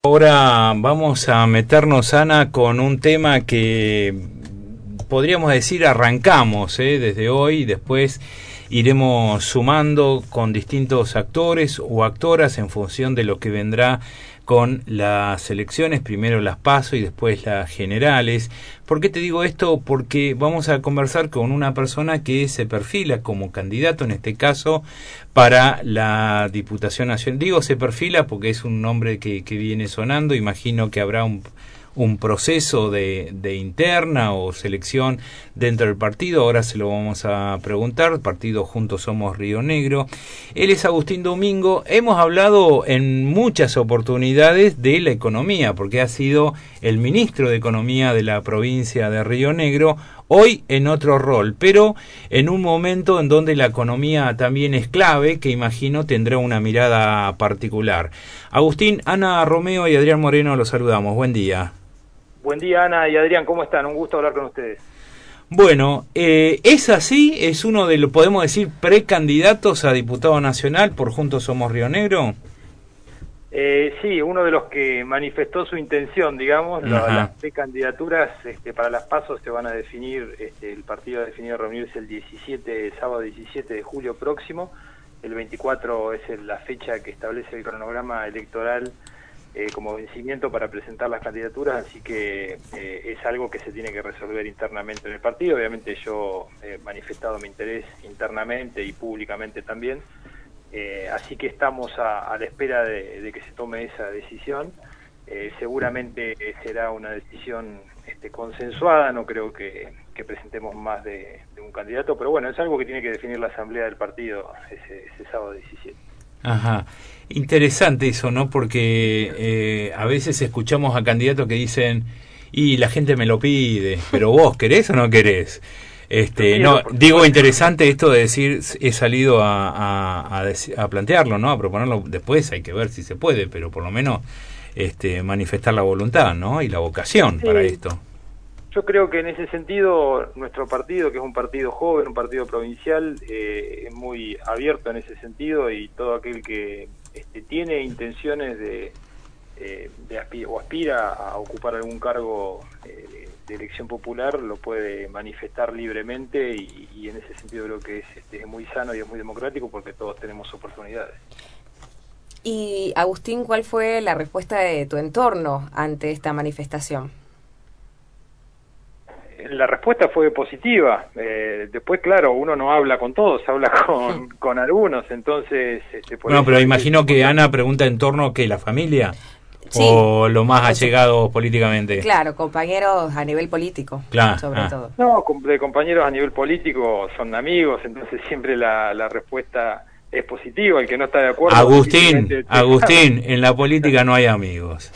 Ahora vamos a meternos, Ana, con un tema que podríamos decir arrancamos desde hoy y después iremos sumando con distintos actores o actoras en función de lo que vendrá con las elecciones, primero las PASO y después las generales. ¿Por qué te digo esto? Porque vamos a conversar con una persona que se perfila como candidato, en este caso, para la Diputación Nacional. Digo se perfila porque es un nombre que viene sonando, imagino que habrá un proceso de interna o selección dentro del partido. Ahora se lo vamos a preguntar. Partido Juntos Somos Río Negro. Él es Agustín Domingo. Hemos hablado en muchas oportunidades de la economía, porque ha sido el ministro de Economía de la provincia de Río Negro, hoy en otro rol, pero en un momento en donde la economía también es clave, que imagino tendrá una mirada particular. Agustín, Ana Romeo y Adrián Moreno los saludamos. Buen día. Buen día, Ana y Adrián, ¿cómo están? Un gusto hablar con ustedes. Bueno, es así, es uno de los, podemos decir, precandidatos a diputado nacional por Juntos Somos Río Negro. Sí, uno de los que manifestó su intención, digamos. Las precandidaturas para las PASO se van a definir, el partido ha definido reunirse el sábado 17 de julio próximo. El 24 es la fecha que establece el cronograma electoral como vencimiento para presentar las candidaturas, así que es algo que se tiene que resolver internamente en el partido. Obviamente yo he manifestado mi interés internamente y públicamente también, así que estamos a la espera de que se tome esa decisión. Seguramente será una decisión consensuada, no creo que presentemos más de un candidato, pero bueno, es algo que tiene que definir la asamblea del partido ese sábado 17. Ajá, interesante eso, ¿no? Porque a veces escuchamos a candidatos que dicen, y la gente me lo pide, pero vos querés o no querés. No, digo, interesante esto de decir, he salido a plantearlo, ¿no? A proponerlo. Después hay que ver si se puede, pero por lo menos manifestar la voluntad, ¿no? Y la vocación para esto. Yo creo que en ese sentido nuestro partido, que es un partido joven, un partido provincial, es muy abierto en ese sentido, y todo aquel que tiene intenciones o aspira a ocupar algún cargo de elección popular lo puede manifestar libremente, y en ese sentido creo que es muy sano y es muy democrático, porque todos tenemos oportunidades. Y Agustín, ¿cuál fue la respuesta de tu entorno ante esta manifestación? La respuesta fue positiva. Después, claro, uno no habla con todos, habla con algunos, entonces... Bueno, pero imagino que Ana pregunta en torno que la familia, sí, o lo más allegado políticamente. Claro, compañeros a nivel político, claro, sobre todo. No, de compañeros a nivel político son amigos, entonces siempre la respuesta es positiva. El que no está de acuerdo... Agustín, en la política no hay amigos.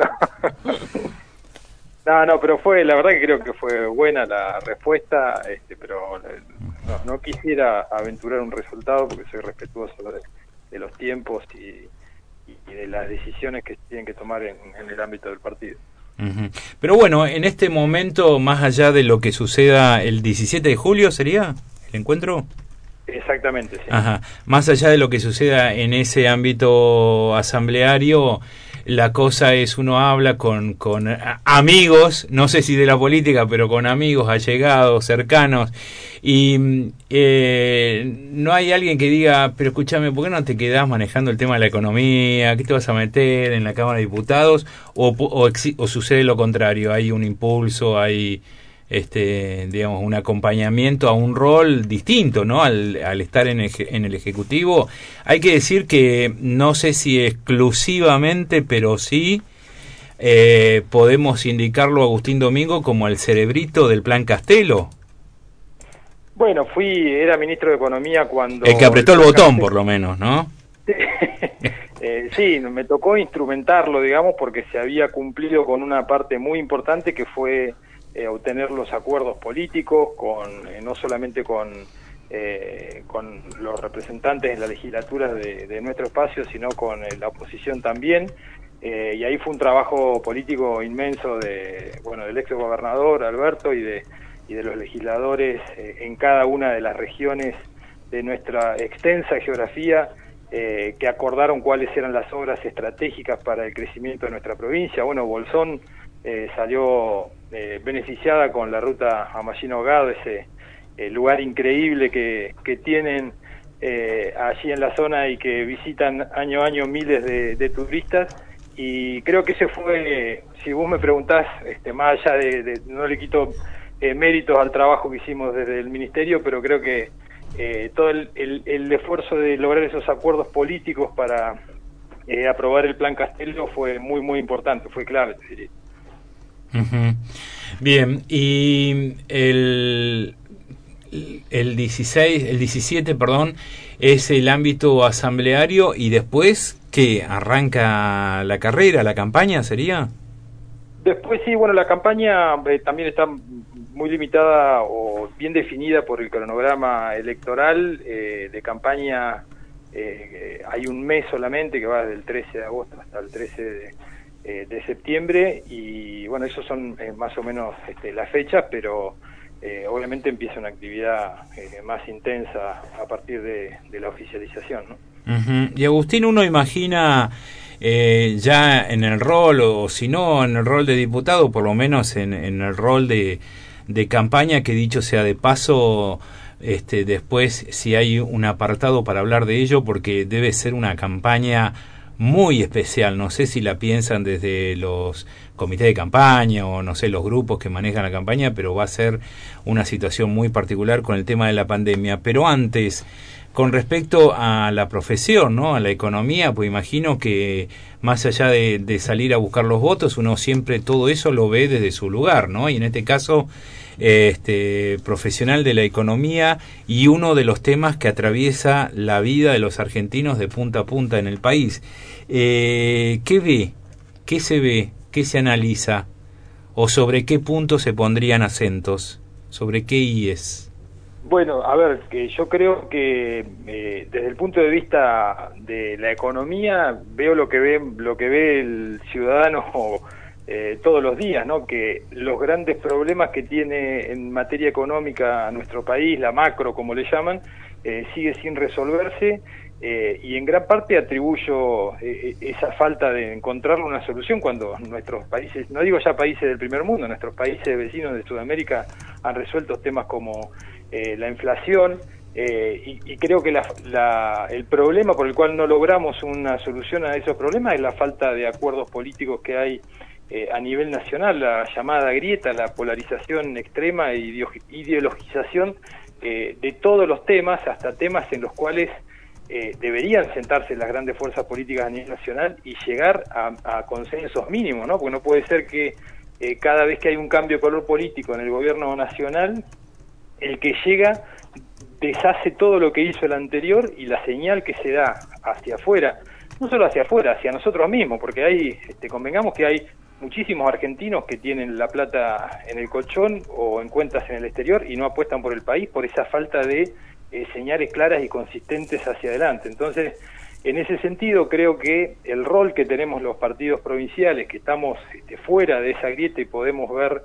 No, pero la verdad que creo que fue buena la respuesta, pero no quisiera aventurar un resultado porque soy respetuoso de los tiempos y de las decisiones que se tienen que tomar en el ámbito del partido. Uh-huh. Pero bueno, en este momento, más allá de lo que suceda el 17 de julio, ¿sería el encuentro? Exactamente, sí. Ajá. Más allá de lo que suceda en ese ámbito asambleario, la cosa es, uno habla con amigos, no sé si de la política, pero con amigos, allegados, cercanos, y no hay alguien que diga, pero escúchame, ¿por qué no te quedás manejando el tema de la economía? ¿Qué te vas a meter en la Cámara de Diputados? ¿O sucede lo contrario? ¿Hay un impulso, hay digamos, un acompañamiento a un rol distinto, ¿no? Al estar en el Ejecutivo? Hay que decir que no sé si exclusivamente, pero sí podemos indicarlo a Agustín Domingo como el cerebrito del Plan Castelo. Bueno, era ministro de Economía cuando... El que apretó el botón, por lo menos, ¿no? Sí, me tocó instrumentarlo, digamos, porque se había cumplido con una parte muy importante, que fue obtener los acuerdos políticos no solamente con los representantes en la legislatura de nuestro espacio, sino con la oposición también, y ahí fue un trabajo político inmenso del ex gobernador Alberto y de los legisladores en cada una de las regiones de nuestra extensa geografía, que acordaron cuáles eran las obras estratégicas para el crecimiento de nuestra provincia. Bueno, Bolsón salió beneficiada con la ruta a Mallina Ahogado, ese lugar increíble que tienen allí en la zona y que visitan año a año miles de turistas. Y creo que ese fue, si vos me preguntás, más allá no le quito méritos al trabajo que hicimos desde el Ministerio, pero creo que todo el esfuerzo de lograr esos acuerdos políticos para aprobar el Plan Castello fue muy, muy importante, fue clave, te diría. Uh-huh. Bien, y el 17, perdón, es el ámbito asambleario, y después, ¿qué? ¿Arranca la carrera, la campaña sería? Después sí, bueno, la campaña también está muy limitada o bien definida por el cronograma electoral de campaña. Hay un mes solamente que va desde el 13 de agosto hasta el 13 de septiembre, y bueno, esos son más o menos las fechas, pero obviamente empieza una actividad más intensa a partir de la oficialización, ¿no? Uh-huh. Y Agustín, uno imagina ya en el rol, o si no en el rol de diputado, por lo menos en el rol de campaña, que dicho sea de paso, después si hay un apartado para hablar de ello, porque debe ser una campaña muy especial. No sé si la piensan desde los comités de campaña o no sé, los grupos que manejan la campaña, pero va a ser una situación muy particular con el tema de la pandemia. Pero antes, con respecto a la profesión, ¿no?, a la economía, pues imagino que más allá de salir a buscar los votos, uno siempre todo eso lo ve desde su lugar, ¿no? Y en este caso, profesional de la economía, y uno de los temas que atraviesa la vida de los argentinos de punta a punta en el país. ¿Qué ve? ¿Qué se ve? ¿Qué se analiza? ¿O sobre qué puntos se pondrían acentos? ¿Sobre qué IES? Bueno, a ver, que yo creo que desde el punto de vista de la economía veo lo que ve el ciudadano todos los días, ¿no? Que los grandes problemas que tiene en materia económica nuestro país, la macro como le llaman, sigue sin resolverse, y en gran parte atribuyo esa falta de encontrar una solución cuando nuestros países, no digo ya países del primer mundo, nuestros países vecinos de Sudamérica han resuelto temas como la inflación, y creo que el problema por el cual no logramos una solución a esos problemas es la falta de acuerdos políticos que hay a nivel nacional, la llamada grieta, la polarización extrema e ideologización de todos los temas, hasta temas en los cuales deberían sentarse las grandes fuerzas políticas a nivel nacional y llegar a consensos mínimos, ¿no? Porque no puede ser que cada vez que hay un cambio de color político en el gobierno nacional, el que llega deshace todo lo que hizo el anterior, y la señal que se da hacia afuera, no solo hacia afuera, hacia nosotros mismos, porque hay, convengamos que hay muchísimos argentinos que tienen la plata en el colchón o en cuentas en el exterior y no apuestan por el país por esa falta de señales claras y consistentes hacia adelante. Entonces, en ese sentido, creo que el rol que tenemos los partidos provinciales, que estamos fuera de esa grieta y podemos ver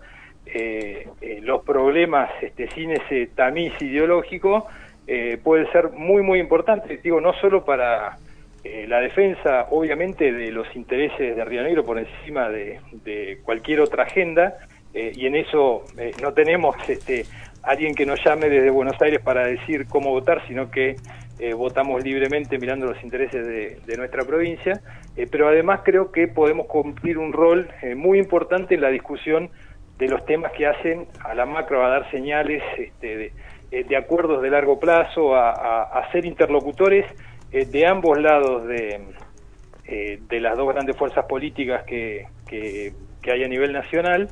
los problemas sin ese tamiz ideológico, puede ser muy, muy importante, digo, no solo para la defensa, obviamente, de los intereses de Río Negro por encima de cualquier otra agenda, y en eso no tenemos alguien que nos llame desde Buenos Aires para decir cómo votar, sino que votamos libremente mirando los intereses de nuestra provincia, pero además creo que podemos cumplir un rol muy importante en la discusión de los temas que hacen a la macro, a dar señales de acuerdos de largo plazo, a ser interlocutores de ambos lados de las dos grandes fuerzas políticas que hay a nivel nacional.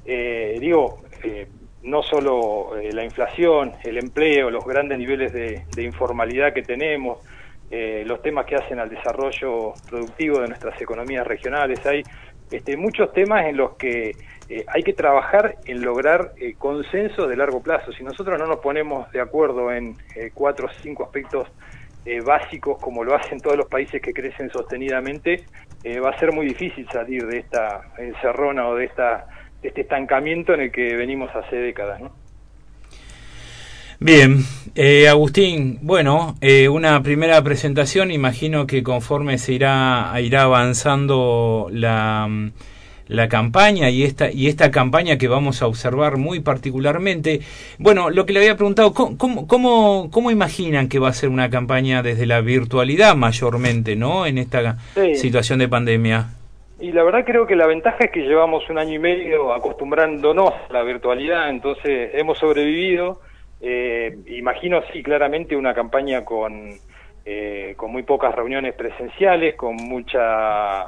No solo la inflación, el empleo, los grandes niveles de informalidad que tenemos, los temas que hacen al desarrollo productivo de nuestras economías regionales. Hay muchos temas en los que hay que trabajar en lograr consensos de largo plazo. Si nosotros no nos ponemos de acuerdo en 4 o 5 aspectos básicos, como lo hacen todos los países que crecen sostenidamente, va a ser muy difícil salir de esta encerrona o de este estancamiento en el que venimos hace décadas, ¿no? Bien, Agustín, bueno, una primera presentación, imagino que conforme se irá avanzando la campaña y esta campaña que vamos a observar muy particularmente. Bueno, lo que le había preguntado, ¿cómo imaginan que va a ser una campaña desde la virtualidad mayormente, ¿no? En esta situación de pandemia. Y la verdad creo que la ventaja es que llevamos 1 año y medio acostumbrándonos a la virtualidad, entonces hemos sobrevivido. Imagino sí claramente una campaña con muy pocas reuniones presenciales, con mucha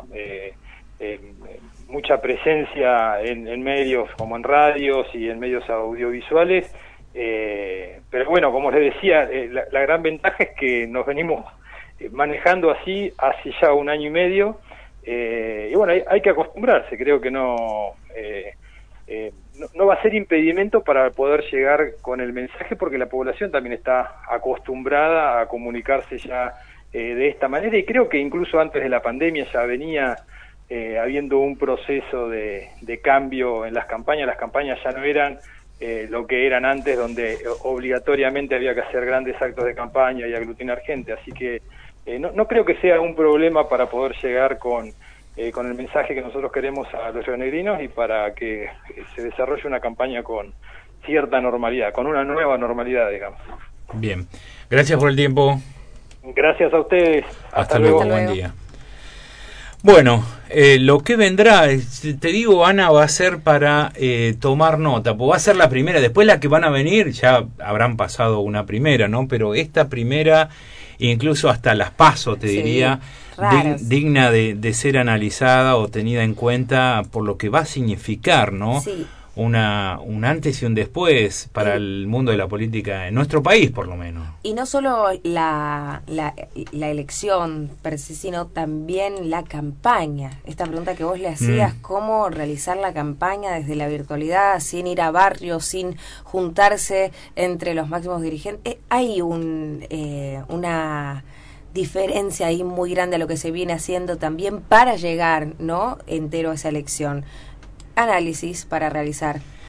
presencia en medios como en radios y en medios audiovisuales, pero bueno, como les decía, la gran ventaja es que nos venimos manejando así hace ya 1 año y medio, y bueno, hay que acostumbrarse. Creo que no va a ser impedimento para poder llegar con el mensaje, porque la población también está acostumbrada a comunicarse ya de esta manera, y creo que incluso antes de la pandemia ya venía habiendo un proceso de cambio en las campañas. Las campañas ya no eran lo que eran antes, donde obligatoriamente había que hacer grandes actos de campaña y aglutinar gente, así que no creo que sea un problema para poder llegar con el mensaje que nosotros queremos a los rionegrinos y para que se desarrolle una campaña con cierta normalidad, con una nueva normalidad, digamos. Bien, gracias por el tiempo. Gracias a ustedes. Hasta luego, buen día. Bueno, lo que vendrá, te digo, Ana, va a ser para tomar nota, pues va a ser la primera. Después la que van a venir ya habrán pasado una primera, ¿no? Pero esta primera, incluso hasta las PASO, te diría, digna de ser analizada o tenida en cuenta por lo que va a significar, ¿no? Sí. Un antes y un después para el mundo de la política en nuestro país, por lo menos. Y no solo la elección per se, sino también la campaña. Esta pregunta que vos le hacías, cómo realizar la campaña desde la virtualidad, sin ir a barrios, sin juntarse entre los máximos dirigentes. Hay una diferencia ahí muy grande a lo que se viene haciendo también para llegar, ¿no?, entero a esa elección. Análisis para realizar.